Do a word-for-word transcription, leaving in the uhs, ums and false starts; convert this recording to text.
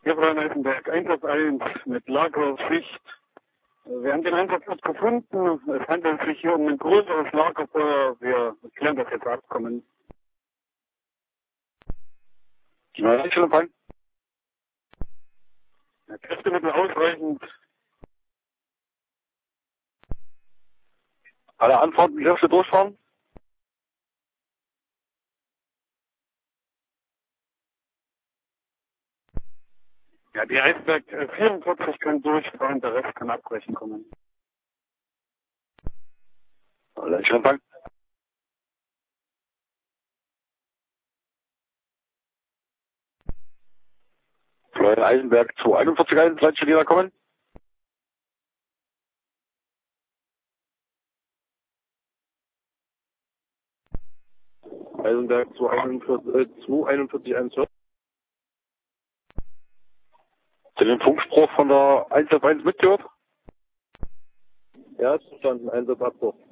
Hier Frau Eisenberg, Einsatz eins mit Lageraufsicht. Wir haben den Einsatzort gefunden. Es handelt sich hier um ein größeres Lagerfeuer. Wir klären das jetzt ab. Kommen. Ja, schon fein. Ja, Kräftemittel ausreichend. Alle Anfahrten Kräfte durchfahren. Ja, die Eisberg äh, vierundvierzig kann durchfahren, der Rest kann abbrechen kommen. Alle schon fein. Florian Eisenberg zwei einundvierzig einunddreißig schon wieder kommen. Eisenberg zwei einundvierzig einundvierzig. Hast du den Funkspruch von der Einsatz eins mitgehört? Ja, ist verstanden. Einsatzabbruch.